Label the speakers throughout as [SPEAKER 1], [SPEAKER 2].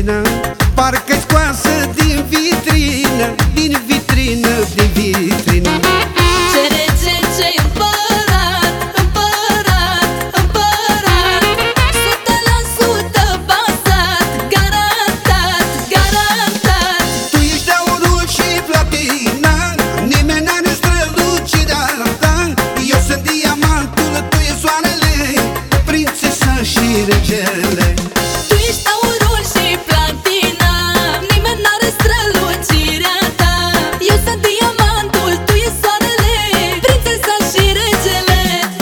[SPEAKER 1] regină, parcă-i scoasă din vitrină, din vitrină, din vitrină.
[SPEAKER 2] Ce rege, ce împărat, împărat, împărat, 100% bazat, garantat, garantat.
[SPEAKER 1] Tu ești aurul și platina, nimeni n-are strălucirea ta. Eu sunt diamantul, tu ești soarele, prințesa și regele.
[SPEAKER 2] Tu ești aurul și platina, nimeni n-are strălucirea ta. Eu sunt diamantul, tu ești soarele, prințesa și regele.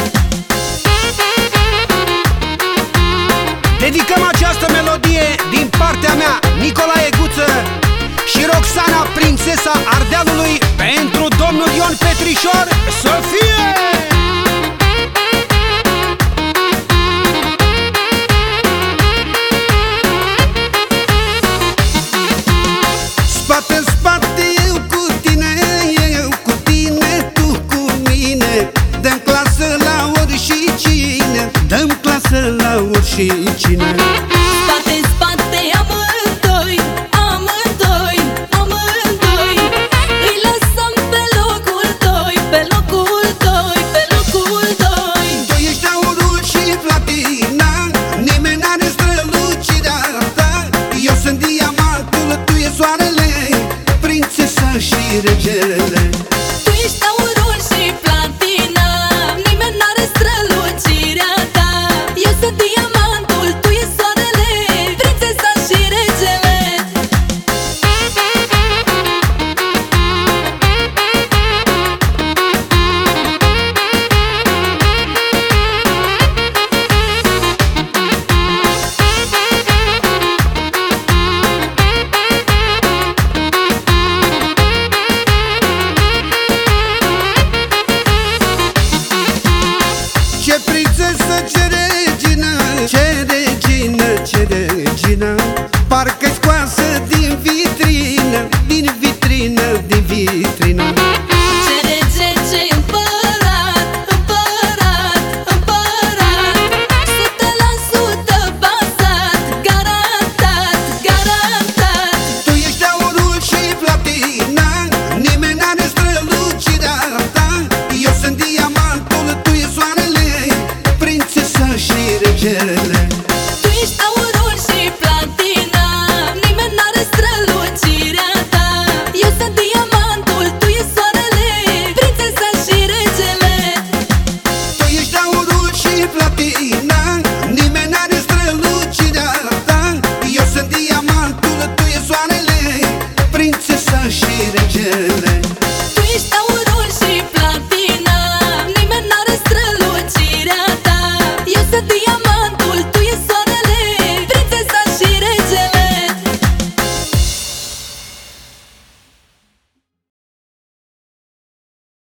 [SPEAKER 1] Dedicăm această melodie din partea mea, Nicolae Guță și Roxana, prințesa Ardealului, pentru domnul Ion Petrișor. Să fie! Spate în spate, eu cu tine, eu cu tine, tu cu mine. Dăm clasă la oricine, dăm clasă la oricine.
[SPEAKER 2] Spate în spate, amândoi, amândoi, amândoi, îi lăsăm pe locul doi, pe locul doi, pe locul doi.
[SPEAKER 1] Tu ești aurul și platina, nimeni n-are strălucirea ta. Eu sunt diamantul, tu ești soarele, prințesa și regele.
[SPEAKER 2] Tu ești aurul și platina, nimeni n-are strălucirea ta. Eu sunt diamantul, tu ești soarele, prințesa și regele.
[SPEAKER 1] Ce prințesă, ce regină, ce regină, ce regină, parcă-i scoasă din vitrină, din vitrină, din vitrină.
[SPEAKER 2] Ce rege, ce împărat, împărat, împărat, 100% bazat, garantat, garantat.
[SPEAKER 1] Tu ești aurul și platina, nimeni n-are strălucirea ta. Eu sunt diamantul, tu ești soarele, prințesa și regele.
[SPEAKER 2] Tu ești aurul și platina, nimeni n-are strălucirea ta. Eu sunt diamantul, tu ești soarele, prințesa și regele.
[SPEAKER 1] Tu ești aurul și platina,